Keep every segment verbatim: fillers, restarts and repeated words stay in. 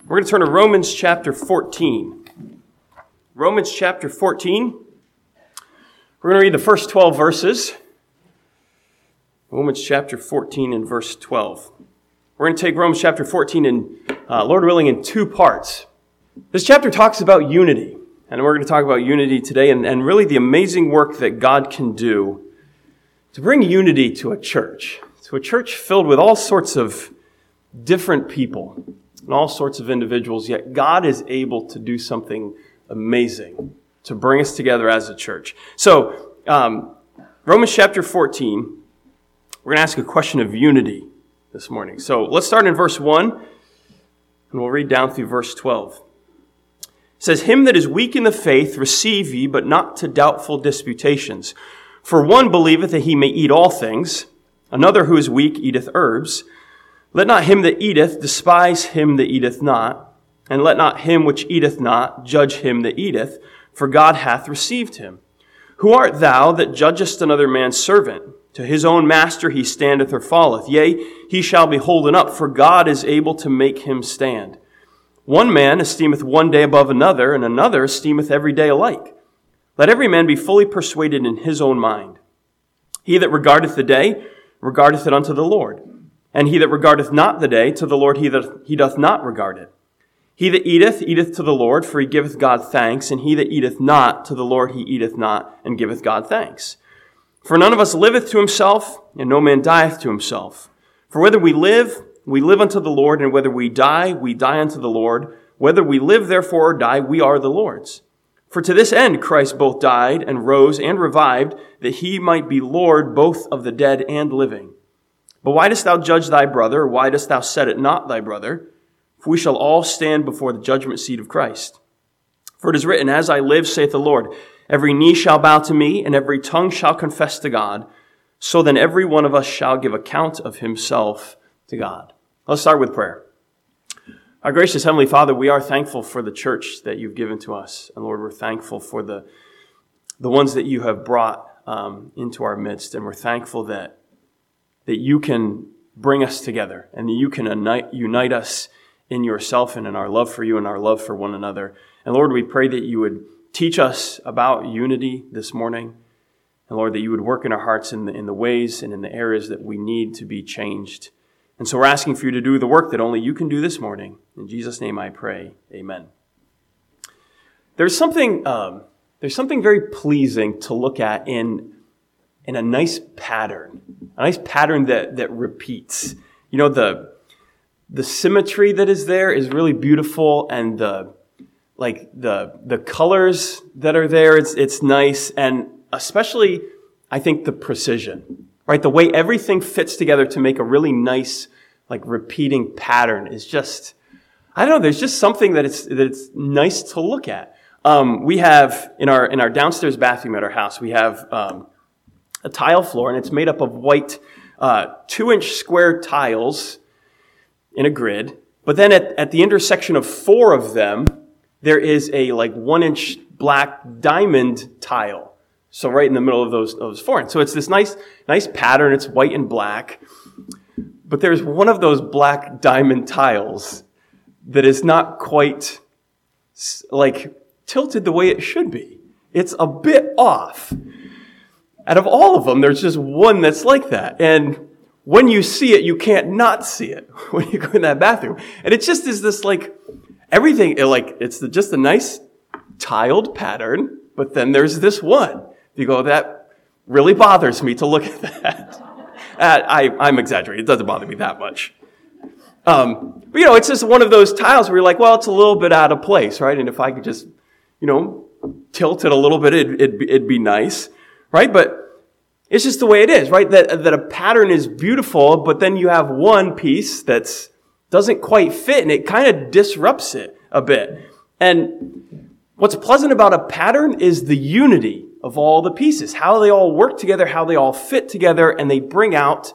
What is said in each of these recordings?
We're going to turn to Romans chapter fourteen. Romans chapter fourteen. We're going to read the first twelve verses. Romans chapter fourteen and verse twelve. We're going to take Romans chapter fourteen and, uh, Lord willing, in two parts. This chapter talks about unity, and we're going to talk about unity today and, and really the amazing work that God can do to bring unity to a church, to a church filled with all sorts of different people and all sorts of individuals, yet God is able to do something amazing to bring us together as a church. So, um, Romans chapter fourteen, we're going to ask a question of unity this morning. So let's start in verse one, and we'll read down through verse twelve. It says, "Him that is weak in the faith receive ye, but not to doubtful disputations. For one believeth that he may eat all things, another who is weak eateth herbs. Let not him that eateth despise him that eateth not, and let not him which eateth not judge him that eateth, for God hath received him. Who art thou that judgest another man's servant? To his own master he standeth or falleth. Yea, he shall be holden up, for God is able to make him stand. One man esteemeth one day above another, and another esteemeth every day alike. Let every man be fully persuaded in his own mind. He that regardeth the day, regardeth it unto the Lord. And he that regardeth not the day, to the Lord he, that, he doth not regard it. He that eateth, eateth to the Lord, for he giveth God thanks. And he that eateth not, to the Lord he eateth not, and giveth God thanks. For none of us liveth to himself, and no man dieth to himself. For whether we live, we live unto the Lord, and whether we die, we die unto the Lord. Whether we live, therefore, or die, we are the Lord's. For to this end Christ both died, and rose, and revived, that he might be Lord both of the dead and living. But why dost thou judge thy brother, or why dost thou set it not thy brother? For we shall all stand before the judgment seat of Christ. For it is written, As I live, saith the Lord, every knee shall bow to me, and every tongue shall confess to God. So then every one of us shall give account of himself to God." Let's start with prayer. Our gracious Heavenly Father, we are thankful for the church that you've given to us. And Lord, we're thankful for the, the ones that you have brought um, into our midst. And we're thankful that that you can bring us together and that you can unite, unite us in yourself and in our love for you and our love for one another. And Lord, we pray that you would teach us about unity this morning. And Lord, that you would work in our hearts in the, in the ways and in the areas that we need to be changed. And so we're asking for you to do the work that only you can do this morning. In Jesus' name I pray, amen. There's something, um, there's something very pleasing to look at in in a nice pattern, a nice pattern that, that repeats. You know, the, the symmetry that is there is really beautiful, and the, like the, the colors that are there, it's, it's nice. And especially, I think the precision, right? The way everything fits together to make a really nice, like repeating pattern is just, I don't know, there's just something that it's, that it's nice to look at. Um, we have in our, in our downstairs bathroom at our house, we have, um, a tile floor, and it's made up of white uh, two-inch square tiles in a grid. But then at, at the intersection of four of them, there is a like one-inch black diamond tile. So right in the middle of those, those four. And so it's this nice, nice pattern. It's white and black. But there's one of those black diamond tiles that is not quite like tilted the way it should be. It's a bit off. Out of all of them, there's just one that's like that. And when you see it, you can't not see it when you go in that bathroom. And it just is this like, everything, like, it's just a nice tiled pattern, but then there's this one. You go, that really bothers me to look at that. uh, I, I'm exaggerating. It doesn't bother me that much. Um, but, you know, it's just one of those tiles where you're like, well, it's a little bit out of place, right? And if I could just, you know, tilt it a little bit, it'd, it'd, it'd be nice. Right? But it's just the way it is, right? That, that a pattern is beautiful, but then you have one piece that's doesn't quite fit, and it kind of disrupts it a bit. And what's pleasant about a pattern is the unity of all the pieces, how they all work together, how they all fit together, and they bring out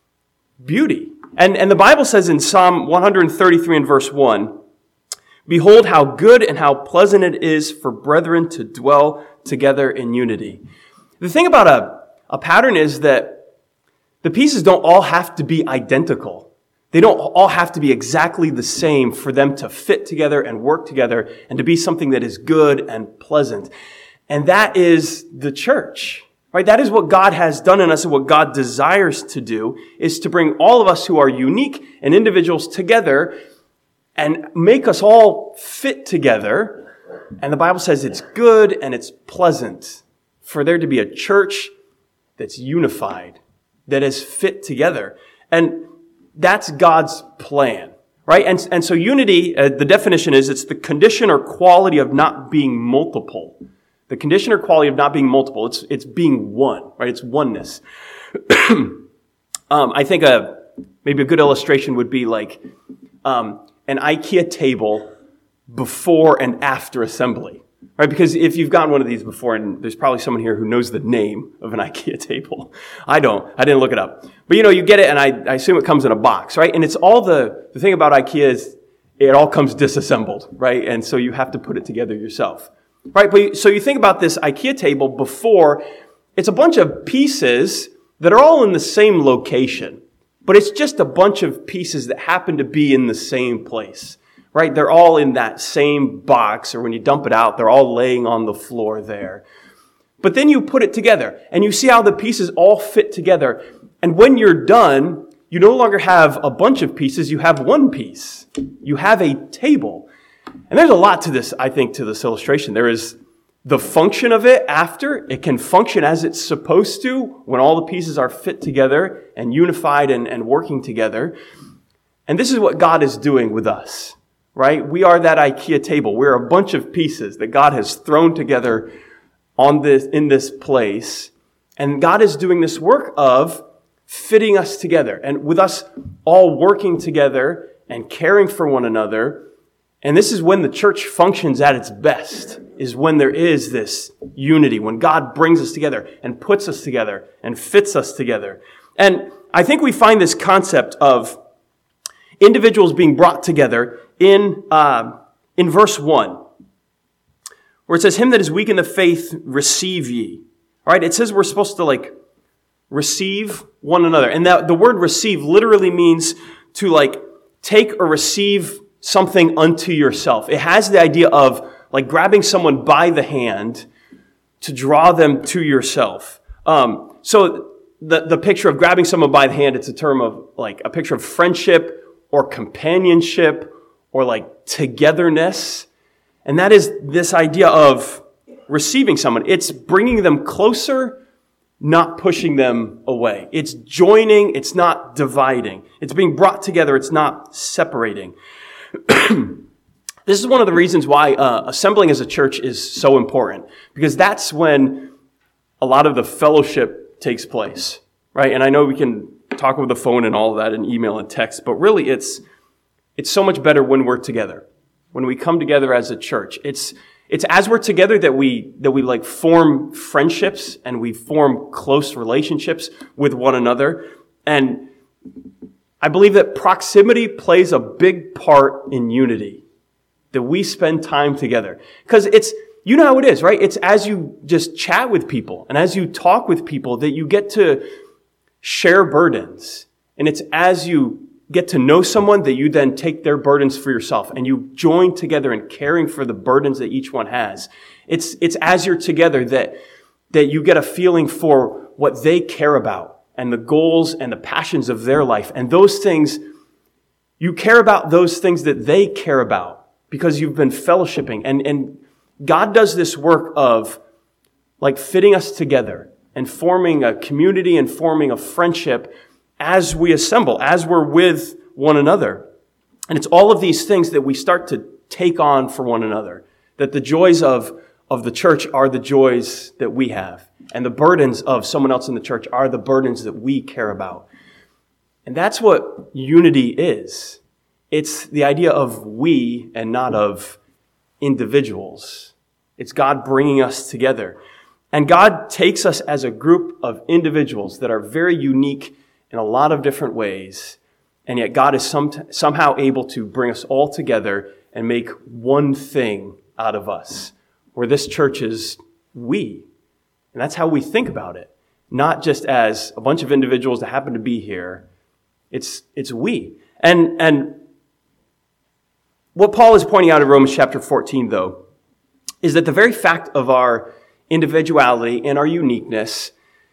beauty. And, and the Bible says in Psalm one thirty-three and verse one, "Behold how good and how pleasant it is for brethren to dwell together in unity." The thing about a, a pattern is that the pieces don't all have to be identical. They don't all have to be exactly the same for them to fit together and work together and to be something that is good and pleasant. And that is the church, right? That is what God has done in us, and what God desires to do is to bring all of us who are unique and individuals together and make us all fit together. And the Bible says it's good and it's pleasant for there to be a church that's unified, that is fit together. And that's God's plan, right? And, and so unity, uh, the definition is it's the condition or quality of not being multiple. The condition or quality of not being multiple. It's, it's being one, right? It's oneness. um, I think a, maybe a good illustration would be like, um, an IKEA table before and after assembly, right? Because if you've gotten one of these before, and there's probably someone here who knows the name of an IKEA table. I don't. I didn't look it up. But you know, you get it, and I, I assume it comes in a box, right? And it's all the, the thing about IKEA is it all comes disassembled, right? And so you have to put it together yourself, right? But you, so you think about this IKEA table before, it's a bunch of pieces that are all in the same location, but it's just a bunch of pieces that happen to be in the same place. Right? They're all in that same box, or when you dump it out, they're all laying on the floor there. But then you put it together, and you see how the pieces all fit together. And when you're done, you no longer have a bunch of pieces, you have one piece. You have a table. And there's a lot to this, I think, to this illustration. There is the function of it after. It can function as it's supposed to when all the pieces are fit together and unified and, and working together. And this is what God is doing with us. Right? We are that IKEA table. We're a bunch of pieces that God has thrown together on this, in this place. And God is doing this work of fitting us together, and with us all working together and caring for one another. And this is when the church functions at its best, is when there is this unity, when God brings us together and puts us together and fits us together. And I think we find this concept of individuals being brought together in uh, in verse one, where it says, "Him that is weak in the faith, receive ye." All right, it says we're supposed to like receive one another. And that the word receive literally means to like take or receive something unto yourself. It has the idea of like grabbing someone by the hand to draw them to yourself. Um, so the, the picture of grabbing someone by the hand, it's a term of like a picture of friendship or companionship or like togetherness. And that is this idea of receiving someone. It's bringing them closer, not pushing them away. It's joining, it's not dividing. It's being brought together, it's not separating. This is one of the reasons why uh, assembling as a church is so important, because that's when a lot of the fellowship takes place, right? And I know we can talk over the phone and all of that and email and text, but really it's it's so much better when we're together, when we come together as a church. It's it's as we're together that we that we like form friendships and we form close relationships with one another. And I believe that proximity plays a big part in unity, that we spend time together. Because it's, you know how it is, right? It's as you just chat with people and as you talk with people that you get to share burdens. And it's as you get to know someone that you then take their burdens for yourself and you join together in caring for the burdens that each one has. It's, it's as you're together that, that you get a feeling for what they care about and the goals and the passions of their life. And those things, you care about those things that they care about because you've been fellowshipping. And, and God does this work of like fitting us together and forming a community and forming a friendship as we assemble, as we're with one another. And it's all of these things that we start to take on for one another, that the joys of, of the church are the joys that we have. And the burdens of someone else in the church are the burdens that we care about. And that's what unity is. It's the idea of we and not of individuals. It's God bringing us together. And God takes us as a group of individuals that are very unique in a lot of different ways. And yet God is some, somehow able to bring us all together and make one thing out of us. Where this church is we. And that's how we think about it. Not just as a bunch of individuals that happen to be here. It's, it's we. And, and what Paul is pointing out in Romans chapter fourteen, though, is that the very fact of our individuality and our uniqueness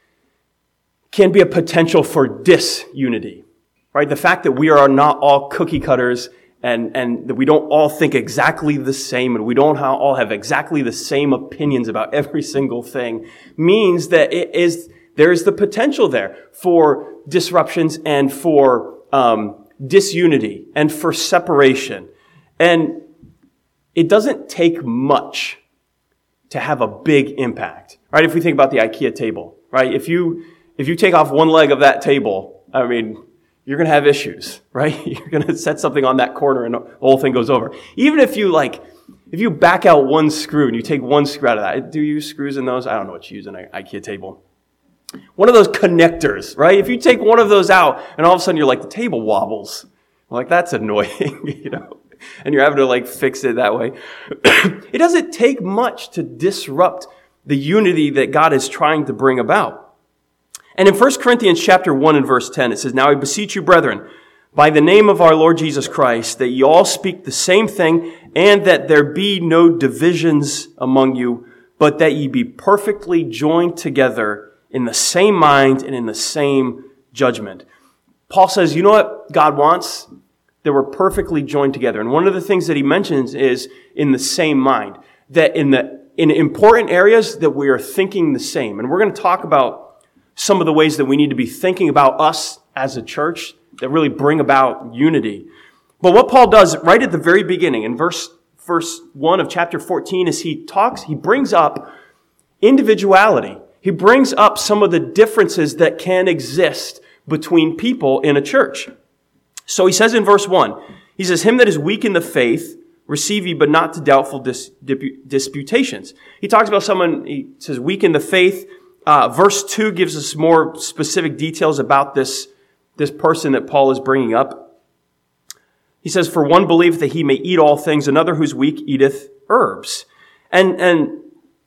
can be a potential for disunity, right? The fact that we are not all cookie cutters and, and that we don't all think exactly the same and we don't all have exactly the same opinions about every single thing means that it is, there is the potential there for disruptions and for um, disunity and for separation. And it doesn't take much to have a big impact, right? If we think about the IKEA table, right? If you, if you take off one leg of that table, I mean, you're going to have issues, right? You're going to set something on that corner and the whole thing goes over. Even if you like, if you back out one screw and you take one screw out of that, do you use screws in those? I don't know what you use in an IKEA table. One of those connectors, right? If you take one of those out and all of a sudden you're like, the table wobbles. Like, that's annoying, you know? And you're having to like fix it that way. It doesn't take much to disrupt the unity that God is trying to bring about. And in First Corinthians chapter one and verse ten, it says, "Now I beseech you, brethren, by the name of our Lord Jesus Christ, that ye all speak the same thing, and that there be no divisions among you, but that ye be perfectly joined together in the same mind and in the same judgment." Paul says, you know what God wants? That we're perfectly joined together. And one of the things that he mentions is in the same mind. That in the in important areas that we are thinking the same. And we're going to talk about some of the ways that we need to be thinking about us as a church that really bring about unity. But what Paul does right at the very beginning, in verse, verse one of chapter fourteen, is he talks, he brings up individuality. He brings up some of the differences that can exist between people in a church. So he says in verse one, he says, "Him that is weak in the faith, receive ye, but not to doubtful dis- disputations." He talks about someone, he says, weak in the faith. Uh, verse two gives us more specific details about this, this person that Paul is bringing up. He says, "For one believeth that he may eat all things, another who's weak eateth herbs." And, and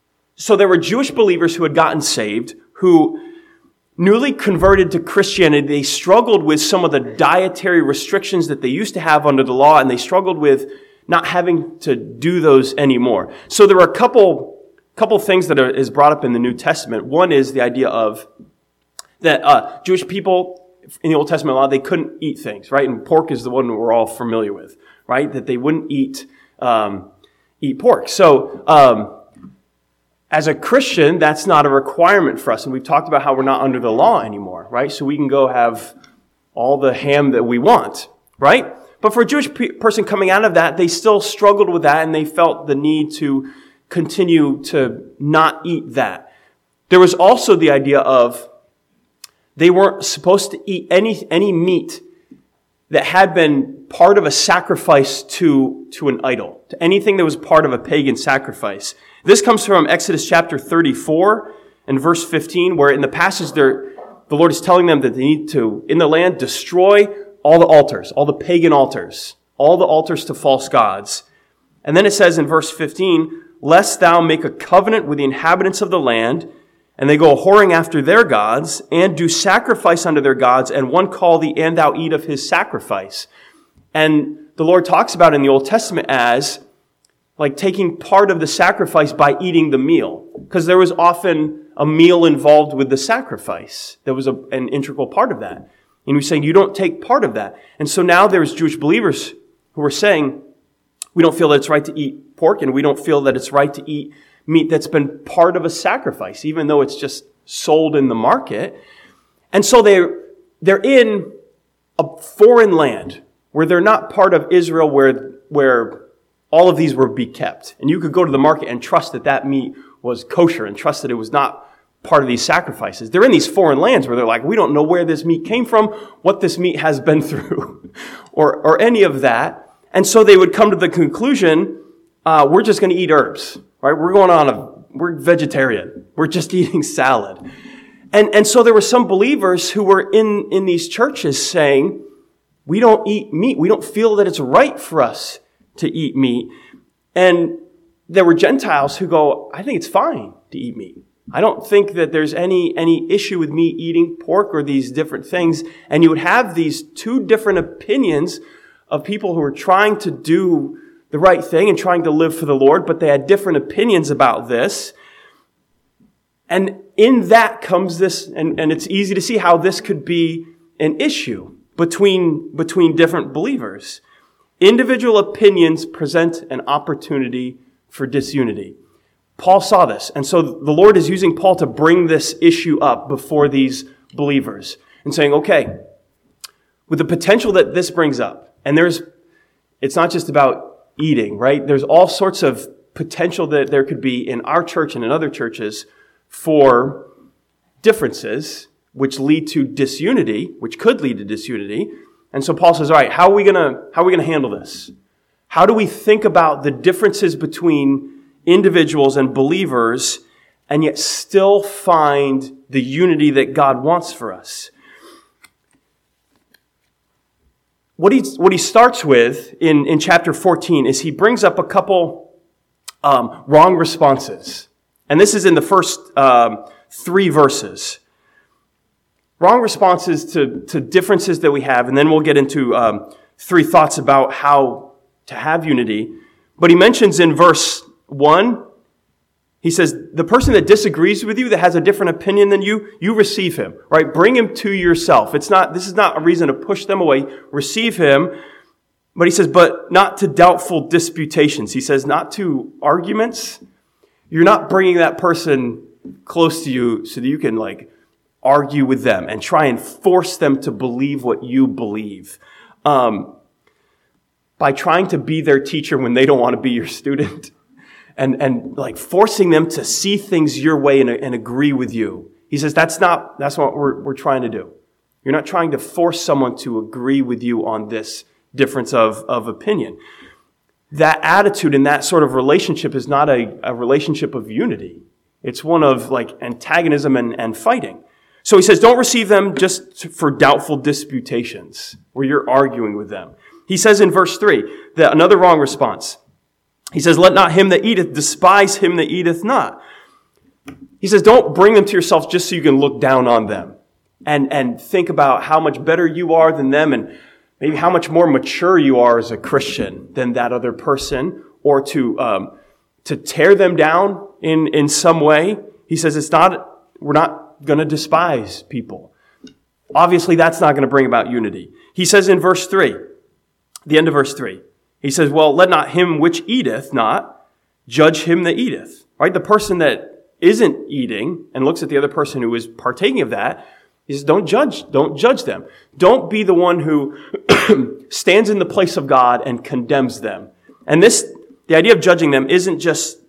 so there were Jewish believers who had gotten saved, who newly converted to Christianity, they struggled with some of the dietary restrictions that they used to have under the law, and they struggled with not having to do those anymore. So there are a couple, couple things that are, is brought up in the New Testament. One is the idea of that uh, Jewish people in the Old Testament law, they couldn't eat things, right? And pork is the one that we're all familiar with, right? That they wouldn't eat um, eat pork. So um, as a Christian, that's not a requirement for us. And we've talked about how we're not under the law anymore, right? So we can go have all the ham that we want, right? But for a Jewish pe- person coming out of that, they still struggled with that and they felt the need to continue to not eat that. There was also the idea of they weren't supposed to eat any, any meat that had been part of a sacrifice to, to an idol, to anything that was part of a pagan sacrifice. This comes from Exodus chapter thirty-four and verse fifteen, where in the passage there, the Lord is telling them that they need to, in the land, destroy all the altars, all the pagan altars, all the altars to false gods. And then it says in verse fifteen, "Lest thou make a covenant with the inhabitants of the land, and they go whoring after their gods, and do sacrifice unto their gods, and one call thee, and thou eat of his sacrifice." And the Lord talks about it in the Old Testament as like taking part of the sacrifice by eating the meal. Because there was often a meal involved with the sacrifice. There was a, an integral part of that. And he was saying, you don't take part of that. And so now there's Jewish believers who are saying, we don't feel that it's right to eat pork, and we don't feel that it's right to eat meat that's been part of a sacrifice, even though it's just sold in the market. And so they're, they're in a foreign land where they're not part of Israel, where, where all of these were be kept. And you could go to the market and trust that that meat was kosher and trust that it was not part of these sacrifices. They're in these foreign lands where they're like, we don't know where this meat came from, what this meat has been through, or, or any of that. And so they would come to the conclusion, uh, we're just going to eat herbs, right? We're going on a, we're vegetarian. We're just eating salad. And, and so there were some believers who were in, in these churches saying, we don't eat meat. We don't feel that it's right for us to eat meat. And there were Gentiles who go, I think it's fine to eat meat. I don't think that there's any, any issue with me eating pork or these different things. And you would have these two different opinions of people who are trying to do the right thing and trying to live for the Lord, but they had different opinions about this. And in that comes this, and, and it's easy to see how this could be an issue between, between different believers. Individual opinions present an opportunity for disunity. Paul saw this, and so the Lord is using Paul to bring this issue up before these believers and saying, okay, with the potential that this brings up, and there's, it's not just about eating, right? There's all sorts of potential that there could be in our church and in other churches for differences, which lead to disunity, which could lead to disunity. And so Paul says, all right, how are we gonna, how are we gonna handle this? How do we think about the differences between individuals and believers and yet still find the unity that God wants for us? What he, what he starts with in, in chapter fourteen is he brings up a couple um, wrong responses. And this is in the first um, three verses. Wrong responses to, to differences that we have, and then we'll get into um, three thoughts about how to have unity. But he mentions in verse one, he says, the person that disagrees with you, that has a different opinion than you, you receive him, right? Bring him to yourself. It's not, this is not a reason to push them away. Receive him. But he says, but not to doubtful disputations. He says, not to arguments. You're not bringing that person close to you so that you can like argue with them and try and force them to believe what you believe. Um, by trying to be their teacher when they don't want to be your student. And, and like forcing them to see things your way and, and agree with you. He says, that's not, that's what we're, we're trying to do. You're not trying to force someone to agree with you on this difference of, of opinion. That attitude and that sort of relationship is not a, a relationship of unity. It's one of like antagonism and, and fighting. So he says, don't receive them just for doubtful disputations where you're arguing with them. He says in verse three, that another wrong response. He says, let not him that eateth despise him that eateth not. He says, don't bring them to yourself just so you can look down on them and, and think about how much better you are than them and maybe how much more mature you are as a Christian than that other person, or to, um, to tear them down in, in some way. He says, it's not, we're not going to despise people. Obviously, that's not going to bring about unity. He says in verse three, the end of verse three, he says, well, let not him which eateth not judge him that eateth. Right? The person that isn't eating and looks at the other person who is partaking of that, he says, don't judge, don't judge them. Don't be the one who stands in the place of God and condemns them. And this, the idea of judging them isn't just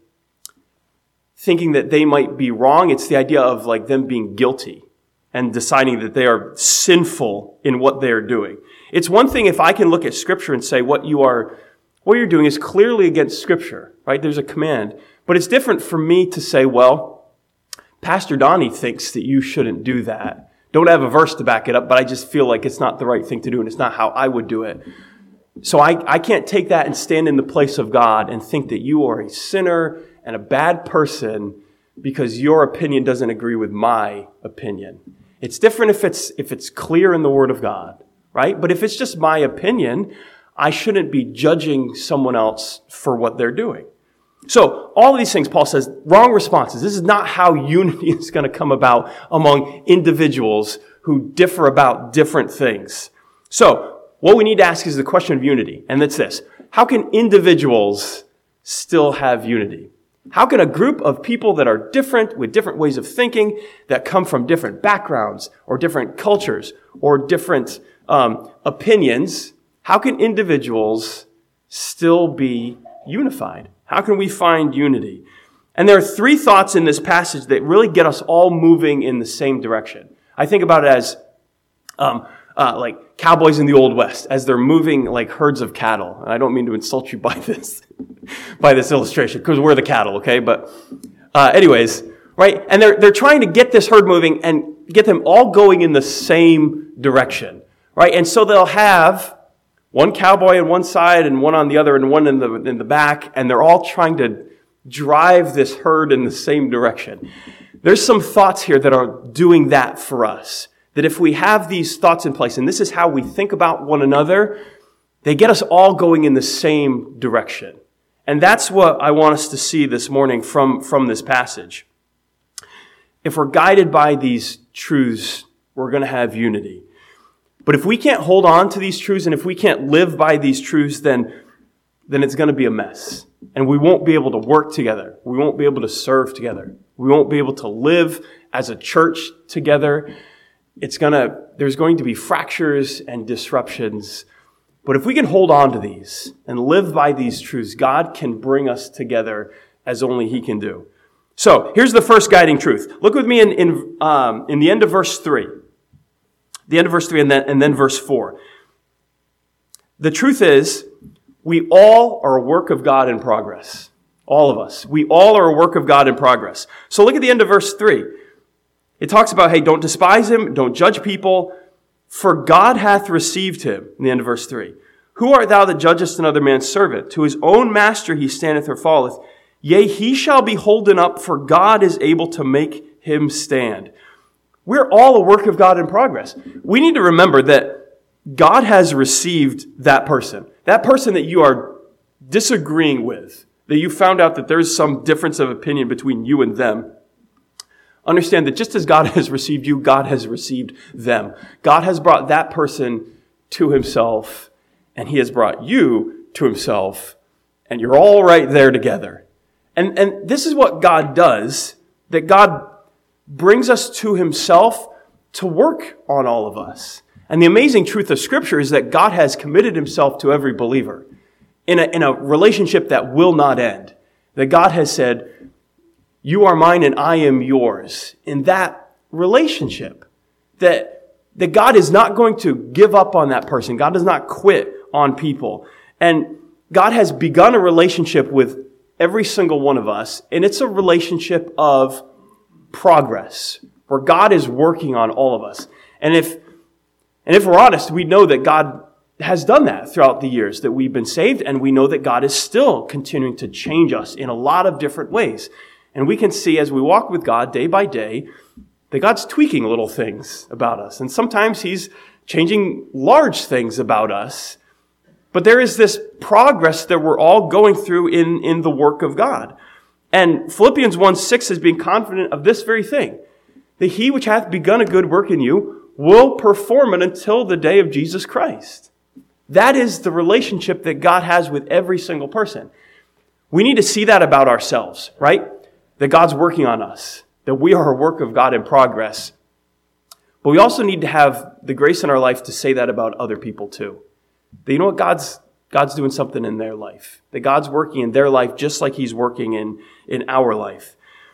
thinking that they might be wrong. It's the idea of like them being guilty and deciding that they are sinful in what they are doing. It's one thing if I can look at Scripture and say what you are, what you're doing is clearly against Scripture, right? There's a command. But it's different for me to say, well, Pastor Donnie thinks that you shouldn't do that. Don't have a verse to back it up, but I just feel like it's not the right thing to do and it's not how I would do it. So I, I can't take that and stand in the place of God and think that you are a sinner and a bad person because your opinion doesn't agree with my opinion. It's different if it's, if it's clear in the Word of God. Right? But if it's just my opinion, I shouldn't be judging someone else for what they're doing. So all of these things, Paul says, wrong responses. This is not how unity is going to come about among individuals who differ about different things. So what we need to ask is the question of unity. And it's this. How can individuals still have unity? How can a group of people that are different, with different ways of thinking, that come from different backgrounds or different cultures or different Um, opinions, how can individuals still be unified? How can we find unity? And there are three thoughts in this passage that really get us all moving in the same direction. I think about it as um, uh, like cowboys in the Old West, as they're moving like herds of cattle. And I don't mean to insult you by this, by this illustration, because we're the cattle, okay? But uh, anyways, right? And they're they're trying to get this herd moving and get them all going in the same direction. Right? And so they'll have one cowboy on one side and one on the other and one in the in the back, and they're all trying to drive this herd in the same direction. there's some thoughts here that are doing that for us. That if we have these thoughts in place, and this is how we think about one another, they get us all going in the same direction. And that's what I want us to see this morning from, from this passage. If we're guided by these truths, we're going to have unity. But if we can't hold on to these truths, and if we can't live by these truths, then, then it's going to be a mess. And we won't be able to work together. We won't be able to serve together. We won't be able to live as a church together. It's gonna, there's going to be fractures and disruptions. But if we can hold on to these and live by these truths, God can bring us together as only He can do. So here's the first guiding truth. Look with me in in, um, in the end of verse three. The end of verse three and then, and then verse four. The truth is, we all are a work of God in progress. All of us. We all are a work of God in progress. So look at the end of verse three. It talks about, hey, don't despise him, don't judge people, for God hath received him, in the end of verse three. Who art thou that judgest another man's servant? To his own master he standeth or falleth. Yea, he shall be holden up, for God is able to make him stand. We're all a work of God in progress. We need to remember that God has received that person. That person that you are disagreeing with, that you found out that there's some difference of opinion between you and them. Understand that just as God has received you, God has received them. God has brought that person to himself, and he has brought you to himself, and you're all right there together. And, and this is what God does, that God brings us to himself to work on all of us. And the amazing truth of Scripture is that God has committed himself to every believer in a, in a relationship that will not end. That God has said, you are mine and I am yours. In that relationship, that, that God is not going to give up on that person. God does not quit on people. And God has begun a relationship with every single one of us, and it's a relationship of progress, where God is working on all of us. And if, and if we're honest, we know that God has done that throughout the years that we've been saved, and we know that God is still continuing to change us in a lot of different ways. And we can see as we walk with God day by day that God's tweaking little things about us. And sometimes he's changing large things about us. But there is this progress that we're all going through in, in the work of God. And Philippians one six is being confident of this very thing, that he which hath begun a good work in you will perform it until the day of Jesus Christ. That is the relationship that God has with every single person. We need to see that about ourselves, right? That God's working on us, that we are a work of God in progress. But we also need to have the grace in our life to say that about other people too. That you know what, God's God's doing something in their life. That God's working in their life just like he's working in, in our life.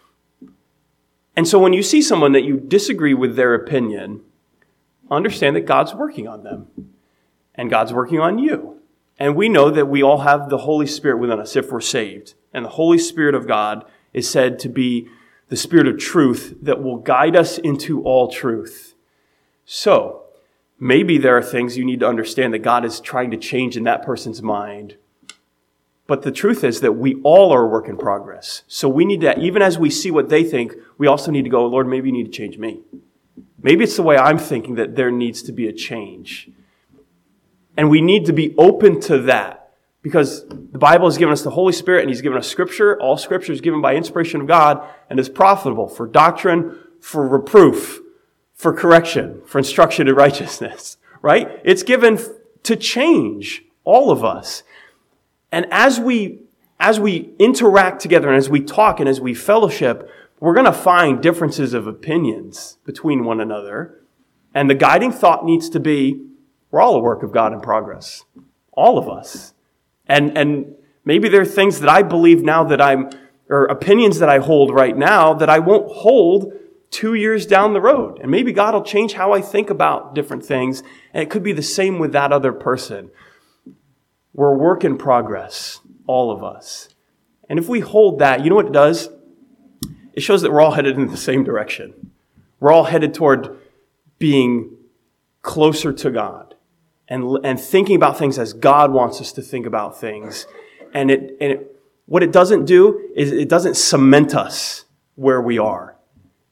And so when you see someone that you disagree with their opinion, understand that God's working on them. And God's working on you. And we know that we all have the Holy Spirit within us if we're saved. And the Holy Spirit of God is said to be the Spirit of truth that will guide us into all truth. So, maybe there are things you need to understand that God is trying to change in that person's mind. But the truth is that we all are a work in progress. So we need to, even as we see what they think, we also need to go, Lord, maybe you need to change me. Maybe it's the way I'm thinking that there needs to be a change. And we need to be open to that. Because the Bible has given us the Holy Spirit and he's given us Scripture. All Scripture is given by inspiration of God and is profitable for doctrine, for reproof, for correction, for instruction in righteousness, right? It's given to change all of us. And as we, as we interact together and as we talk and as we fellowship, we're going to find differences of opinions between one another. And the guiding thought needs to be, we're all a work of God in progress. All of us. And, and maybe there are things that I believe now that I'm, or opinions that I hold right now that I won't hold two years down the road. And maybe God will change how I think about different things. And it could be the same with that other person. We're a work in progress, all of us. And if we hold that, you know what it does? It shows that we're all headed in the same direction. We're all headed toward being closer to God and, and thinking about things as God wants us to think about things. And it, and it, what it doesn't do is it doesn't cement us where we are.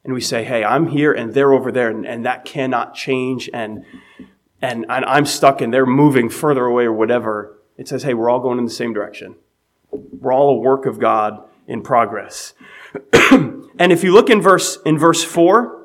and we say, hey, I'm here and they're over there, and, and that cannot change, and, and and I'm stuck and they're moving further away or whatever, it says, hey, we're all going in the same direction. We're all a work of God in progress. And if you look in verse in verse four,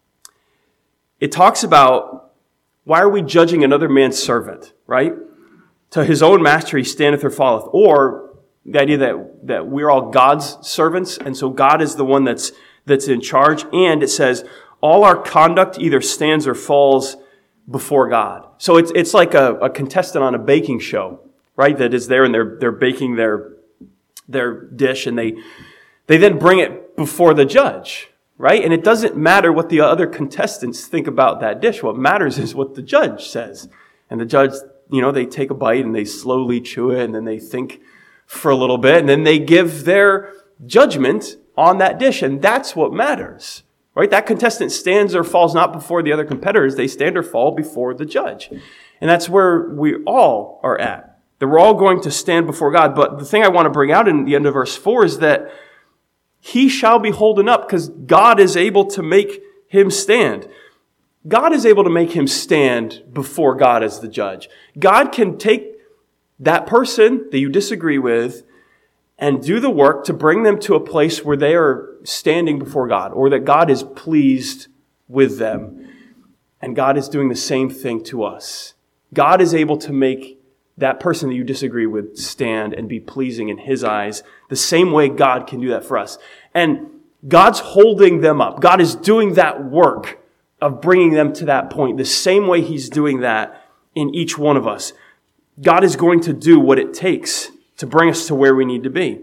it talks about, why are we judging another man's servant, right? To his own master he standeth or falleth. Or the idea that, that we're all God's servants, and so God is the one that's that's in charge. And it says, all our conduct either stands or falls before God. So it's it's like a, a contestant on a baking show, right? That is there and they're they're baking their their dish, and they they then bring it before the judge, right? And it doesn't matter what the other contestants think about that dish. What matters is what the judge says. And the judge, you know, they take a bite and they slowly chew it, and then they think for a little bit, and then they give their judgment on that dish. And that's what matters, right? That contestant stands or falls not before the other competitors. They stand or fall before the judge. And that's where we all are at. That we're all going to stand before God. But the thing I want to bring out in the end of verse four is that he shall be holden up, because God is able to make him stand. God is able to make him stand before God as the judge. God can take that person that you disagree with and do the work to bring them to a place where they are standing before God, or that God is pleased with them. And God is doing the same thing to us. God is able to make that person that you disagree with stand and be pleasing in his eyes the same way God can do that for us. And God's holding them up. God is doing that work of bringing them to that point the same way he's doing that in each one of us. God is going to do what it takes to bring us to where we need to be.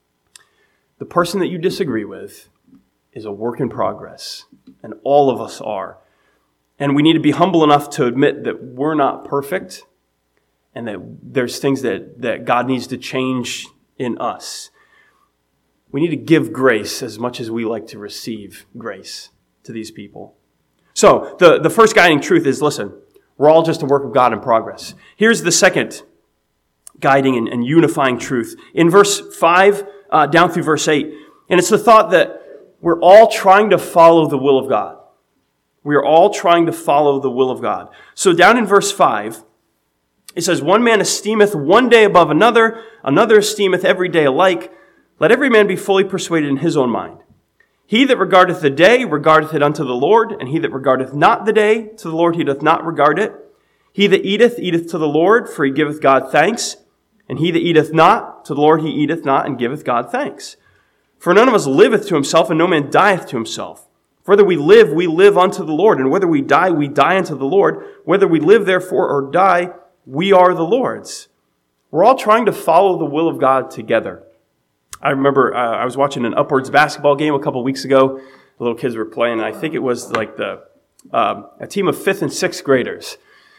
The person that you disagree with is a work in progress, and all of us are. And we need to be humble enough to admit that we're not perfect, and that there's things that, that God needs to change in us. We need to give grace as much as we like to receive grace to these people. So, the, the first guiding truth is, listen, we're all just a work of God in progress. Here's the second guiding and, and unifying truth. In verse five, uh, down through verse eight, and it's the thought that we're all trying to follow the will of God. We are all trying to follow the will of God. So down in verse five, it says, one man esteemeth one day above another, another esteemeth every day alike. Let every man be fully persuaded in his own mind. He that regardeth the day regardeth it unto the Lord, and he that regardeth not the day to the Lord he doth not regard it. He that eateth, eateth to the Lord, for he giveth God thanks. And he that eateth not, to the Lord he eateth not, and giveth God thanks. For none of us liveth to himself, and no man dieth to himself. For whether we live, we live unto the Lord, and whether we die, we die unto the Lord. Whether we live, therefore, or die, we are the Lord's. We're all trying to follow the will of God together. I remember uh, I was watching an Upwards basketball game a couple weeks ago. The little kids were playing, and I think it was like the um, a team of fifth and sixth graders.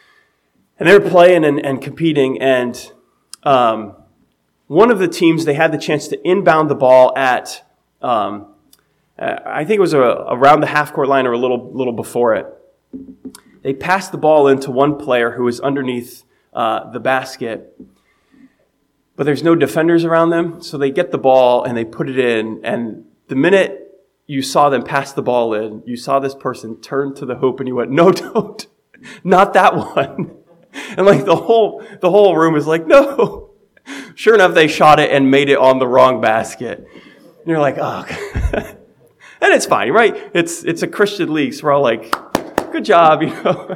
And they were playing and, and competing, and um, one of the teams, they had the chance to inbound the ball at, um, uh, I think it was a, around the half-court line or a little little before it. They passed the ball into one player who was underneath uh, the basket, but there's no defenders around them, so they get the ball and they put it in, and the minute you saw them pass the ball in, you saw this person turn to the hoop and you went, no, don't, not that one. And like the whole the whole room is like, no. Sure enough, they shot it and made it on the wrong basket. And you're like, oh. And it's fine, right? It's it's a Christian league, so we're all like, good job, you know.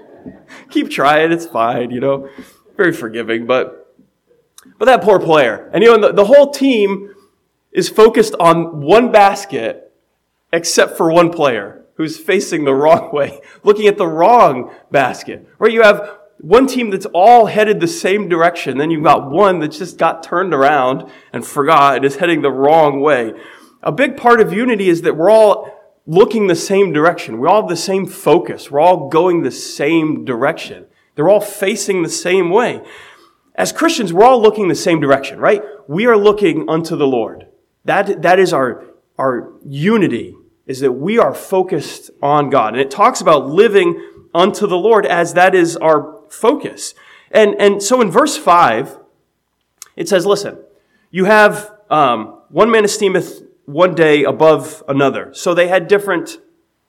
Keep trying, it's fine, you know. Very forgiving, but but that poor player. And you know, the, the whole team is focused on one basket except for one player who's facing the wrong way, looking at the wrong basket. Right? You have one team that's all headed the same direction. Then you've got one that just got turned around and forgot and is heading the wrong way. A big part of unity is that we're all looking the same direction. We all have the same focus. We're all going the same direction. They're all facing the same way. As Christians, we're all looking the same direction, right? We are looking unto the Lord. That, that is our, our unity, is that we are focused on God. And it talks about living unto the Lord as that is our focus. And, and so in verse five, it says, listen, you have um, one man esteemeth one day above another. So they had different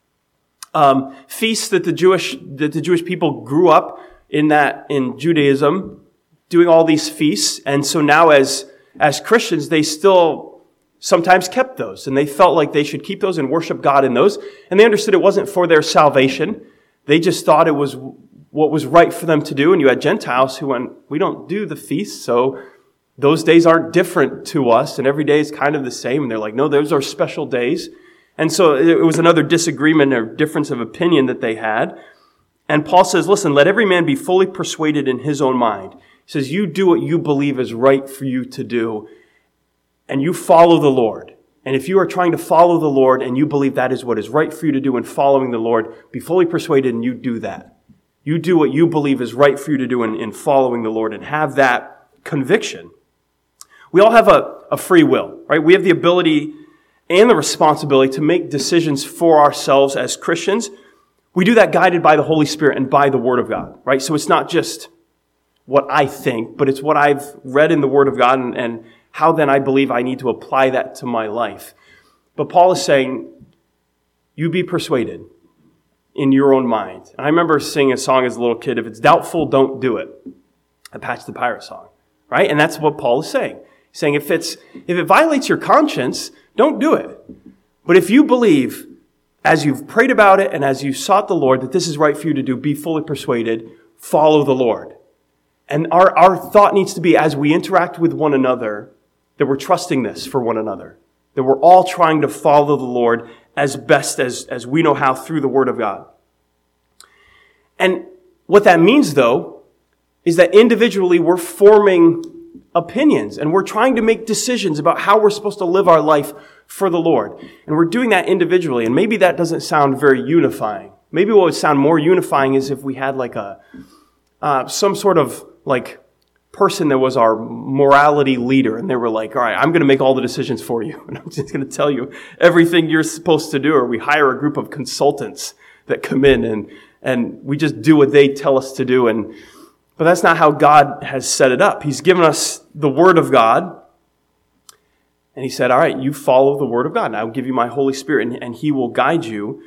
um, feasts that the Jewish that the Jewish people grew up in that in Judaism, doing all these feasts. And so now as as Christians, they still sometimes kept those, and they felt like they should keep those and worship God in those. And they understood it wasn't for their salvation. They just thought it was what was right for them to do. And you had Gentiles who went, we don't do the feast, so those days aren't different to us, and every day is kind of the same. And they're like, no, those are special days. And so it was another disagreement or difference of opinion that they had. And Paul says, listen, let every man be fully persuaded in his own mind. He says, you do what you believe is right for you to do, and you follow the Lord. And if you are trying to follow the Lord and you believe that is what is right for you to do in following the Lord, be fully persuaded and you do that. You do what you believe is right for you to do in, in following the Lord, and have that conviction. We all have a, a free will, right? We have the ability and the responsibility to make decisions for ourselves as Christians. We do that guided by the Holy Spirit and by the Word of God, right? So it's not just what I think, but it's what I've read in the Word of God, and, and how then I believe I need to apply that to my life. But Paul is saying, you be persuaded in your own mind. And I remember singing a song as a little kid, if it's doubtful, don't do it. A Patch the Pirate song, right? And that's what Paul is saying. He's saying if it's if it violates your conscience, don't do it. But if you believe, as you've prayed about it and as you sought the Lord, that this is right for you to do, be fully persuaded, follow the Lord. And our, our thought needs to be, as we interact with one another, that we're trusting this for one another. That we're all trying to follow the Lord as best as, as we know how through the Word of God. And what that means, though, is that individually we're forming opinions, and we're trying to make decisions about how we're supposed to live our life for the Lord. And we're doing that individually, and maybe that doesn't sound very unifying. Maybe what would sound more unifying is if we had like a uh, some sort of like person that was our morality leader, and they were like, all right, I'm going to make all the decisions for you, and I'm just going to tell you everything you're supposed to do. Or we hire a group of consultants that come in, and and we just do what they tell us to do. And But that's not how God has set it up. He's given us the Word of God. And he said, all right, you follow the Word of God. And I'll give you my Holy Spirit, and, and he will guide you.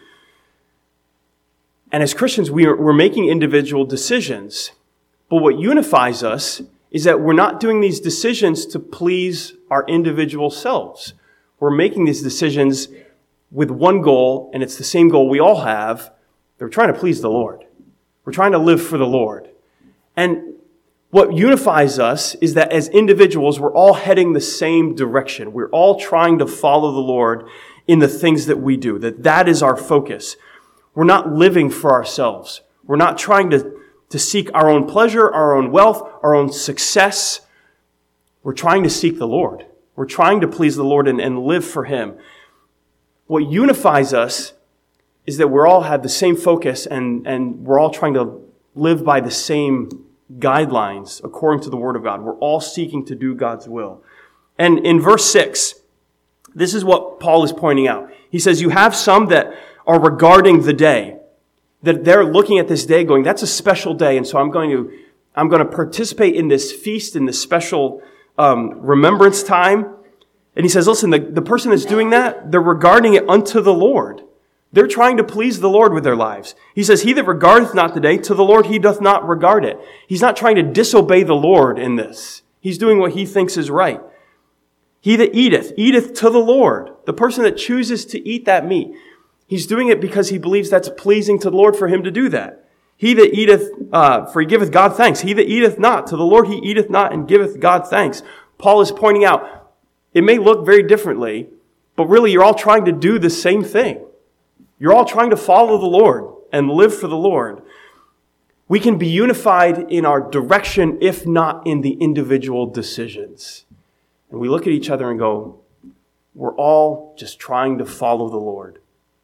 And as Christians, we are, we're making individual decisions. But what unifies us is that we're not doing these decisions to please our individual selves. We're making these decisions with one goal, and it's the same goal we all have. They're trying to please the Lord. We're trying to live for the Lord. And what unifies us is that as individuals, we're all heading the same direction. We're all trying to follow the Lord in the things that we do, that that is our focus. We're not living for ourselves. We're not trying to, to seek our own pleasure, our own wealth, our own success. We're trying to seek the Lord. We're trying to please the Lord and, and live for Him. What unifies us is that we all have the same focus, and, and we're all trying to live by the same guidelines according to the Word of God. We're all seeking to do God's will. And in verse six, this is what Paul is pointing out. He says, you have some that are regarding the day, that they're looking at this day going, that's a special day, and so I'm going to I'm going to participate in this feast, in this special um, remembrance time. And he says, listen, the, the person that's doing that, they're regarding it unto the Lord. They're trying to please the Lord with their lives. He says, he that regardeth not the day, to the Lord he doth not regard it. He's not trying to disobey the Lord in this. He's doing what he thinks is right. He that eateth, eateth to the Lord. The person that chooses to eat that meat, he's doing it because he believes that's pleasing to the Lord for him to do that. He that eateth, uh, for he giveth God thanks. He that eateth not, to the Lord he eateth not and giveth God thanks. Paul is pointing out, it may look very differently, but really you're all trying to do the same thing. You're all trying to follow the Lord and live for the Lord. We can be unified in our direction, if not in the individual decisions. And we look at each other and go, we're all just trying to follow the Lord.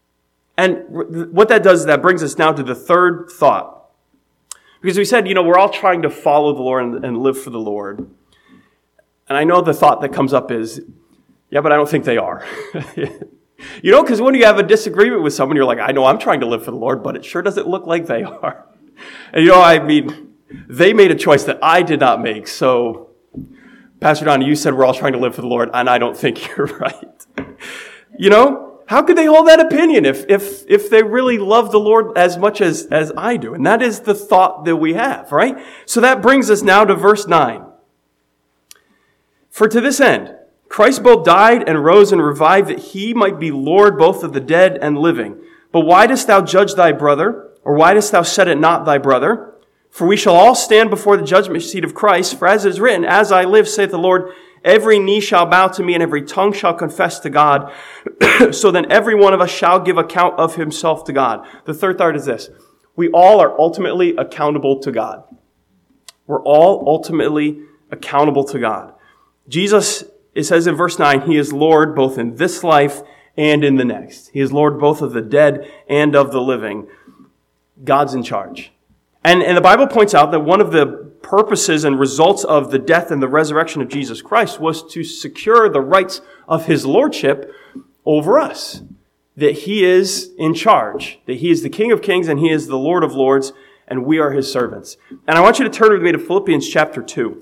And what that does is that brings us now to the third thought. Because we said, you know, we're all trying to follow the Lord and, and live for the Lord. And I know the thought that comes up is, yeah, but I don't think they are. You know, because when you have a disagreement with someone, you're like, I know I'm trying to live for the Lord, but it sure doesn't look like they are. And you know, I mean, they made a choice that I did not make. So, Pastor Don, you said we're all trying to live for the Lord, and I don't think you're right. You know, how could they hold that opinion if, if, if they really love the Lord as much as, as I do? And that is the thought that we have, right? So that brings us now to verse nine. For to this end, Christ both died and rose and revived that he might be Lord both of the dead and living. But why dost thou judge thy brother? Or why dost thou set it not thy brother? For we shall all stand before the judgment seat of Christ. For as it is written, as I live, saith the Lord, every knee shall bow to me and every tongue shall confess to God. So then every one of us shall give account of himself to God. The third thought is this. We all are ultimately accountable to God. We're all ultimately accountable to God. Jesus, it says in verse nine, he is Lord both in this life and in the next. He is Lord both of the dead and of the living. God's in charge. And, and the Bible points out that one of the purposes and results of the death and the resurrection of Jesus Christ was to secure the rights of his lordship over us. That he is in charge. That he is the King of Kings and he is the Lord of Lords and we are his servants. And I want you to turn with me to Philippians chapter two.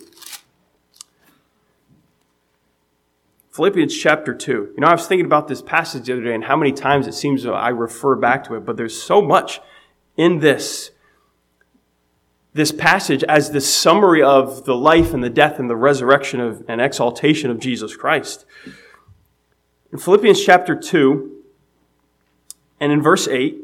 Philippians chapter two. You know, I was thinking about this passage the other day and how many times it seems that I refer back to it, but there's so much in this This passage as the summary of the life and the death and the resurrection of and exaltation of Jesus Christ. In Philippians chapter two and in verse eight,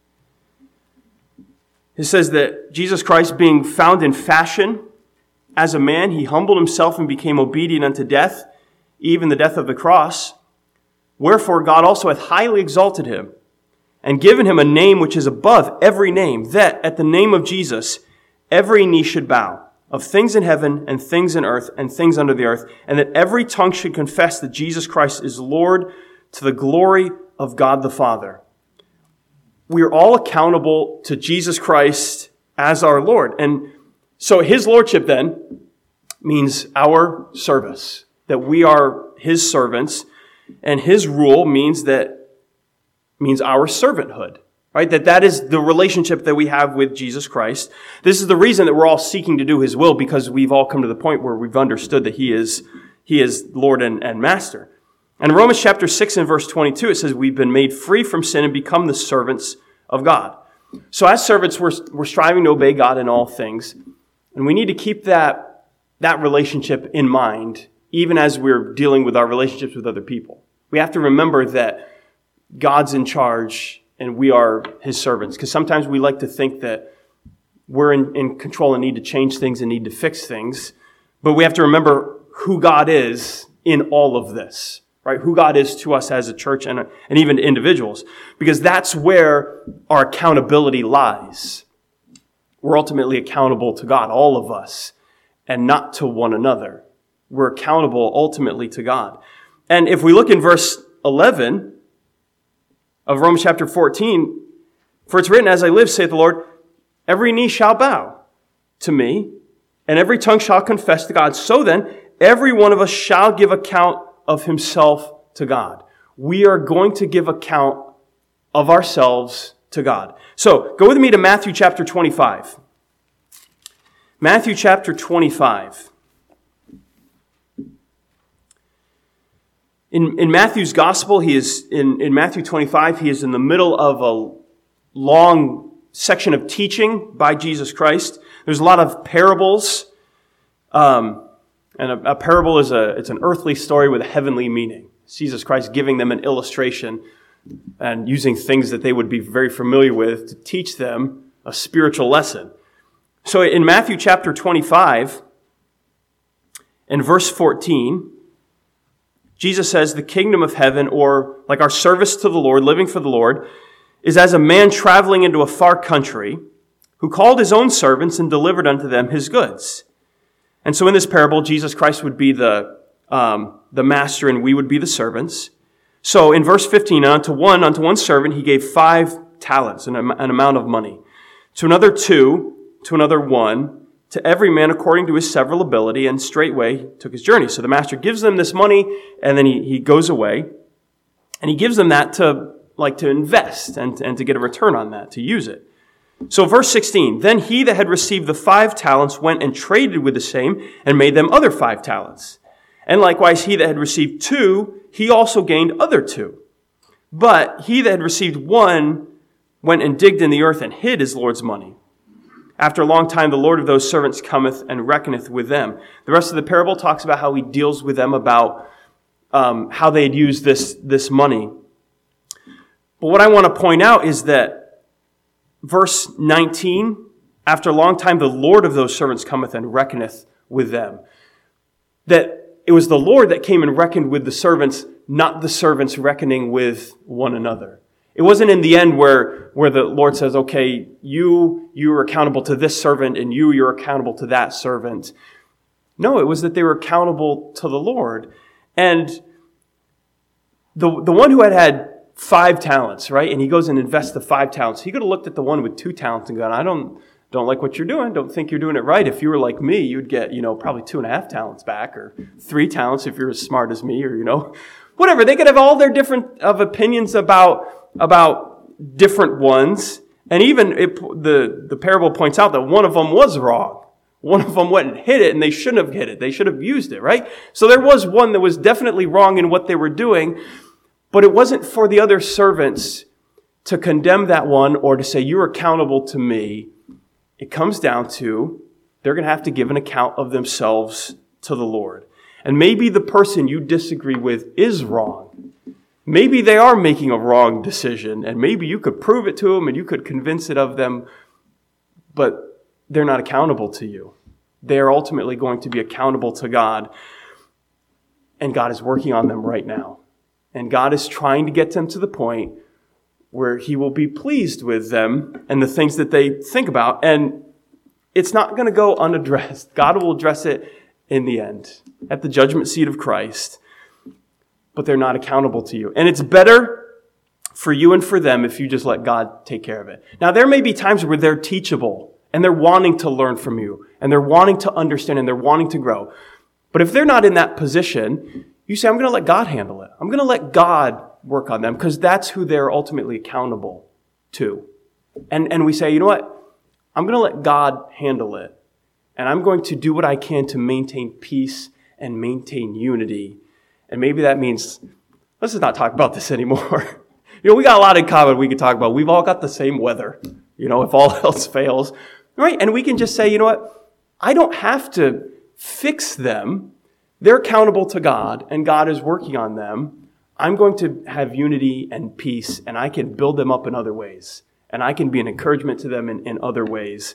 it says that Jesus Christ, being found in fashion as a man, he humbled himself and became obedient unto death, even the death of the cross. Wherefore God also hath highly exalted him and given him a name which is above every name, that at the name of Jesus every knee should bow, of things in heaven and things in earth and things under the earth, and that every tongue should confess that Jesus Christ is Lord to the glory of God the Father. We are all accountable to Jesus Christ as our Lord. And so his lordship then means our service, that we are his servants, and his rule means that means our servanthood. Right? That that is the relationship that we have with Jesus Christ. This is the reason that we're all seeking to do his will, because we've all come to the point where we've understood that he is, he is Lord and, and Master. And in Romans chapter six and verse twenty-two, it says, we've been made free from sin and become the servants of God. So as servants, we're, we're striving to obey God in all things. And we need to keep that, that relationship in mind, even as we're dealing with our relationships with other people. We have to remember that God's in charge and we are his servants. Because sometimes we like to think that we're in, in control and need to change things and need to fix things. But we have to remember who God is in all of this, right? Who God is to us as a church and, and even to individuals. Because that's where our accountability lies. We're ultimately accountable to God, all of us, and not to one another. We're accountable ultimately to God. And if we look in verse eleven of Romans chapter fourteen, for it's written, as I live, saith the Lord, every knee shall bow to me, and every tongue shall confess to God. So then, every one of us shall give account of himself to God. We are going to give account of ourselves to God. So, go with me to Matthew chapter twenty-five. Matthew chapter twenty-five. In, in Matthew's gospel, he is, in, in Matthew twenty-five, he is in the middle of a long section of teaching by Jesus Christ. There's a lot of parables. Um, and a, a parable is a, it's an earthly story with a heavenly meaning. Jesus Christ giving them an illustration and using things that they would be very familiar with to teach them a spiritual lesson. So in Matthew chapter twenty-five, in verse fourteen, Jesus says the kingdom of heaven, or like our service to the Lord, living for the Lord, is as a man traveling into a far country who called his own servants and delivered unto them his goods. And so in this parable, Jesus Christ would be the, um, the master and we would be the servants. So in verse fifteen, unto one, unto one servant, he gave five talents, an, an amount of money. To another two, to another one, to every man according to his several ability, and straightway he took his journey. So the master gives them this money, and then he, he goes away, and he gives them that to, like, to invest and, and to get a return on that, to use it. So verse sixteen, then he that had received the five talents went and traded with the same, and made them other five talents. And likewise he that had received two he also gained other two. But he that had received one went and digged in the earth and hid his Lord's money. After a long time, the Lord of those servants cometh and reckoneth with them. The rest of the parable talks about how he deals with them about um, how they had used this, this money. But what I want to point out is that verse nineteen, after a long time, the Lord of those servants cometh and reckoneth with them. That it was the Lord that came and reckoned with the servants, not the servants reckoning with one another. It wasn't in the end where, where the Lord says, okay, you, you are accountable to this servant and you, you're accountable to that servant. No, it was that they were accountable to the Lord. And the, the one who had had five talents, right? And he goes and invests the five talents. He could have looked at the one with two talents and gone, I don't, don't like what you're doing. Don't think you're doing it right. If you were like me, you'd get, you know, probably two and a half talents back, or three talents if you're as smart as me, or, you know, whatever. They could have all their different of opinions about about different ones. And even it, the, the parable points out that one of them was wrong. One of them went and hid it, and they shouldn't have hid it. They should have used it, right? So there was one that was definitely wrong in what they were doing, but it wasn't for the other servants to condemn that one or to say, you're accountable to me. It comes down to they're going to have to give an account of themselves to the Lord. And maybe the person you disagree with is wrong. Maybe they are making a wrong decision, and maybe you could prove it to them and you could convince it of them, but they're not accountable to you. They are ultimately going to be accountable to God, and God is working on them right now. And God is trying to get them to the point where he will be pleased with them and the things that they think about, and it's not going to go unaddressed. God will address it in the end, at the judgment seat of Christ. But they're not accountable to you. And it's better for you and for them if you just let God take care of it. Now, there may be times where they're teachable and they're wanting to learn from you and they're wanting to understand and they're wanting to grow. But if they're not in that position, you say, I'm going to let God handle it. I'm going to let God work on them because that's who they're ultimately accountable to. And, and we say, you know what? I'm going to let God handle it. And I'm going to do what I can to maintain peace and maintain unity. And maybe that means, let's just not talk about this anymore. You know, we got a lot in common we can talk about. We've all got the same weather, you know, if all else fails. Right? And we can just say, you know what? I don't have to fix them. They're accountable to God, and God is working on them. I'm going to have unity and peace, and I can build them up in other ways. And I can be an encouragement to them in, in other ways.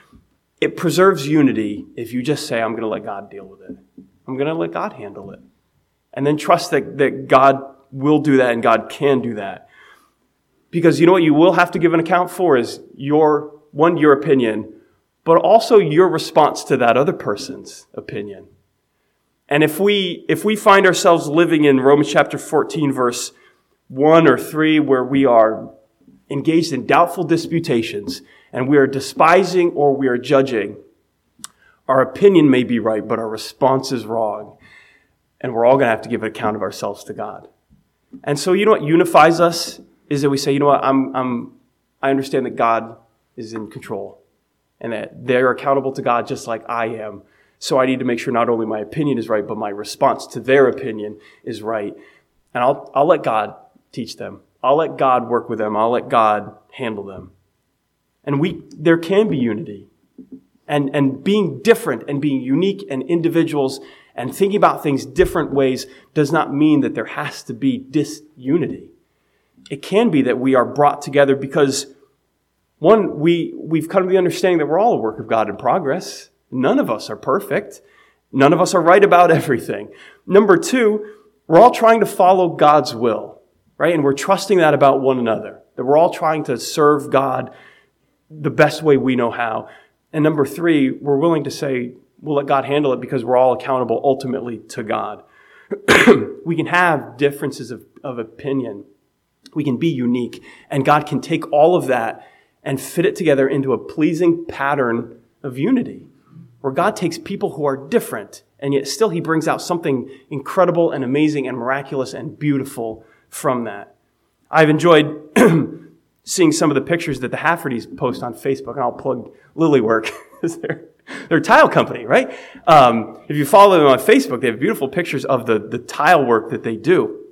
It preserves unity if you just say, I'm going to let God deal with it. I'm going to let God handle it. And then trust that, that God will do that and God can do that. Because you know what you will have to give an account for is your, one, your opinion, but also your response to that other person's opinion. And if we, if we find ourselves living in Romans chapter fourteen, verse one or three, where we are engaged in doubtful disputations and we are despising or we are judging, our opinion may be right, but our response is wrong. And we're all going to have to give an account of ourselves to God. And so, you know what unifies us is that we say, you know what, I'm, I'm, I understand that God is in control and that they're accountable to God just like I am. So I need to make sure not only my opinion is right, but my response to their opinion is right. And I'll, I'll let God teach them. I'll let God work with them. I'll let God handle them. And we, there can be unity. And, and being different and being unique and individuals and thinking about things different ways does not mean that there has to be disunity. It can be that we are brought together because, one, we, we've come to the understanding that we're all a work of God in progress. None of us are perfect. None of us are right about everything. Number two, we're all trying to follow God's will, right? And we're trusting that about one another, that we're all trying to serve God the best way we know how. And number three, we're willing to say, we'll let God handle it because we're all accountable ultimately to God. We can have differences of, of opinion. We can be unique. And God can take all of that and fit it together into a pleasing pattern of unity, where God takes people who are different, and yet still he brings out something incredible and amazing and miraculous and beautiful from that. I've enjoyed seeing some of the pictures that the Haffertys post on Facebook, and I'll plug Lilywork. they're, they're a tile company, right? Um, if you follow them on Facebook, they have beautiful pictures of the, the tile work that they do.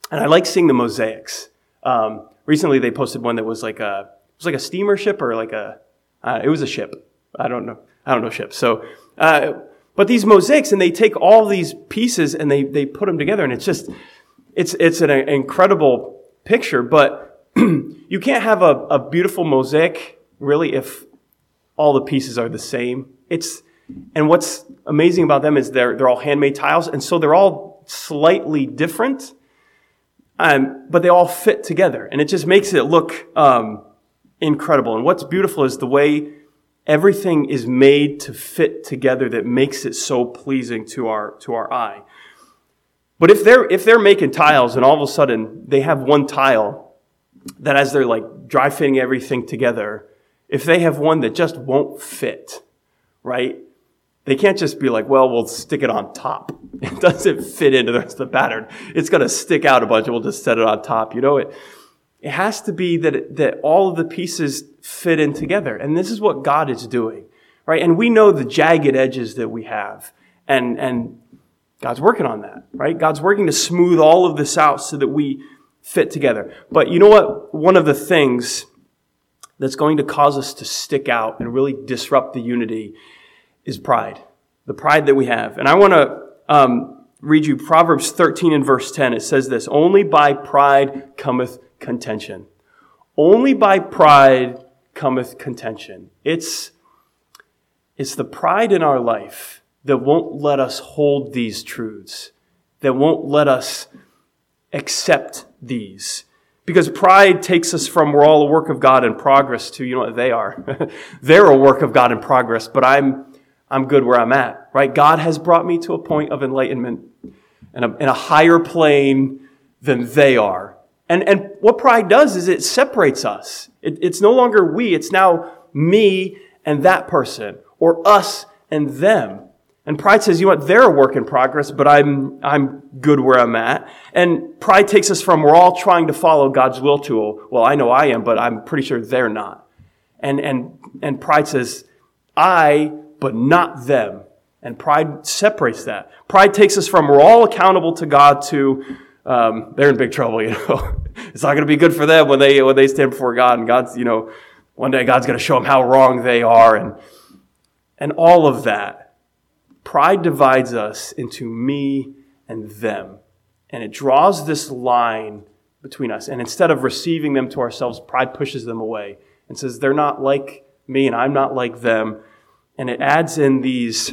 And I like seeing the mosaics. Um, recently they posted one that was like a, it was like a steamer ship or like a, uh, it was a ship. I don't know. I don't know ships. So, uh, but these mosaics, and they take all these pieces and they, they put them together, and it's just, it's, it's an incredible picture, but you can't have a, a beautiful mosaic really if all the pieces are the same. It's, and what's amazing about them is they're, they're all handmade tiles, and so they're all slightly different. Um, but they all fit together, and it just makes it look um, incredible. And what's beautiful is the way everything is made to fit together that makes it so pleasing to our to our eye. But if they're if they're making tiles, and all of a sudden they have one tile that, as they're like dry fitting everything together, if they have one that just won't fit, right? They can't just be like, well, we'll stick it on top. It doesn't fit into the rest of the pattern. It's going to stick out a bunch, and we'll just set it on top. You know, it it has to be that it, that all of the pieces fit in together. And this is what God is doing, right? And we know the jagged edges that we have. And, and God's working on that, right? God's working to smooth all of this out so that we fit together. But you know what? One of the things that's going to cause us to stick out and really disrupt the unity is pride, the pride that we have. And I want to um, read you Proverbs thirteen and verse ten. It says this: only by pride cometh contention. Only by pride cometh contention. It's, it's the pride in our life that won't let us hold these truths, that won't let us accept these. Because pride takes us from we're all a work of God in progress to, you know what, they are. They're a work of God in progress, but I'm I'm good where I'm at, right? God has brought me to a point of enlightenment and a, in a higher plane than they are. And and what pride does is it separates us. It, it's no longer we, it's now me and that person, or us and them. And pride says, you know what, they're a work in progress, but I'm I'm good where I'm at. And pride takes us from we're all trying to follow God's will to, well, I know I am, but I'm pretty sure they're not. And and and pride says, I, but not them. And pride separates that. Pride takes us from we're all accountable to God to um, they're in big trouble, you know. It's not going to be good for them when they when they stand before God, and God's, you know, one day God's going to show them how wrong they are, and and all of that. Pride divides us into me and them, and it draws this line between us. And instead of receiving them to ourselves, pride pushes them away and says they're not like me, and I'm not like them. And it adds in these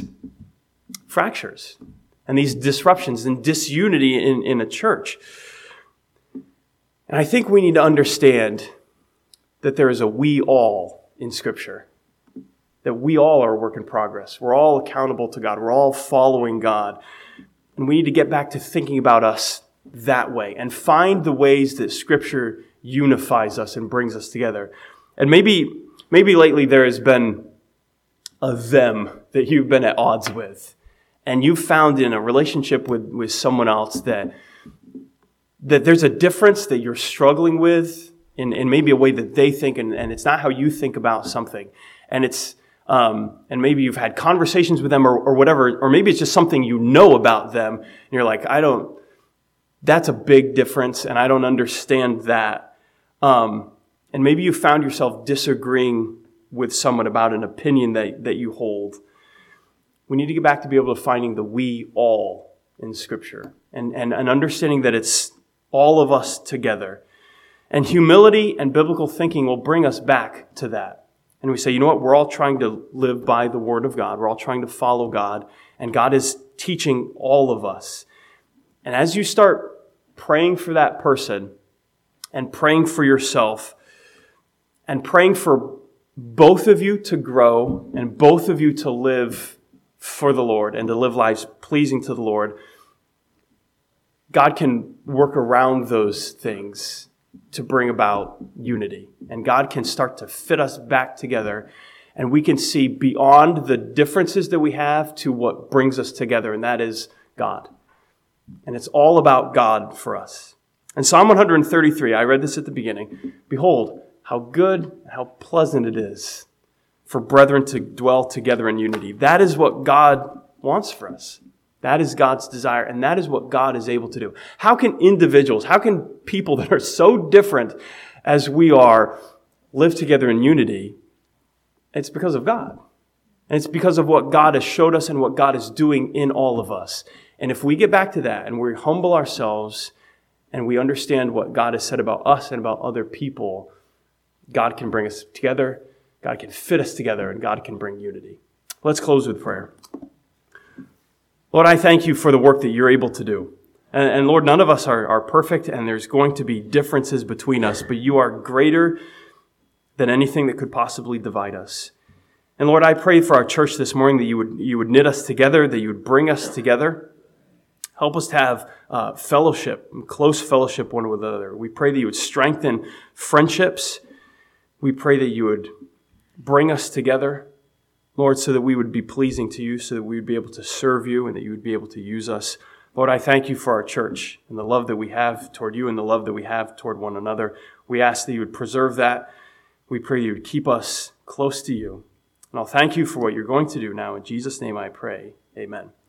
fractures and these disruptions and disunity in, in a church. And I think we need to understand that there is a we all in Scripture. That we all are a work in progress. We're all accountable to God. We're all following God. And we need to get back to thinking about us that way and find the ways that Scripture unifies us and brings us together. And maybe, maybe lately there has been a them that you've been at odds with. And you've found in a relationship with, with someone else that, that there's a difference that you're struggling with in, in maybe a way that they think, and, and it's not how you think about something. And it's um, and maybe you've had conversations with them or, or whatever, or maybe it's just something you know about them, and you're like, I don't, that's a big difference, and I don't understand that. Um, and maybe you found yourself disagreeing with someone about an opinion that, that you hold. We need to get back to be able to finding the we all in Scripture and, and, and understanding that it's all of us together. And humility and biblical thinking will bring us back to that. And we say, you know what, we're all trying to live by the Word of God. We're all trying to follow God. And God is teaching all of us. And as you start praying for that person and praying for yourself and praying for both of you to grow and both of you to live for the Lord and to live lives pleasing to the Lord, God can work around those things to bring about unity. And God can start to fit us back together, and we can see beyond the differences that we have to what brings us together, and that is God. And it's all about God for us. And Psalm one thirty-three, I read this at the beginning. Behold, how good and how pleasant it is for brethren to dwell together in unity. That is what God wants for us. That is God's desire, and that is what God is able to do. How can individuals, how can people that are so different as we are live together in unity? It's because of God. And it's because of what God has showed us and what God is doing in all of us. And if we get back to that and we humble ourselves and we understand what God has said about us and about other people, God can bring us together, God can fit us together, and God can bring unity. Let's close with prayer. Lord, I thank you for the work that you're able to do. And, and Lord, none of us are, are perfect, and there's going to be differences between us, but you are greater than anything that could possibly divide us. And Lord, I pray for our church this morning that you would you would knit us together, that you would bring us together. Help us to have uh, fellowship, close fellowship one with another. We pray that you would strengthen friendships. We pray that you would bring us together, Lord, so that we would be pleasing to you, so that we would be able to serve you and that you would be able to use us. Lord, I thank you for our church and the love that we have toward you and the love that we have toward one another. We ask that you would preserve that. We pray you would keep us close to you. And I'll thank you for what you're going to do now. In Jesus' name I pray. Amen.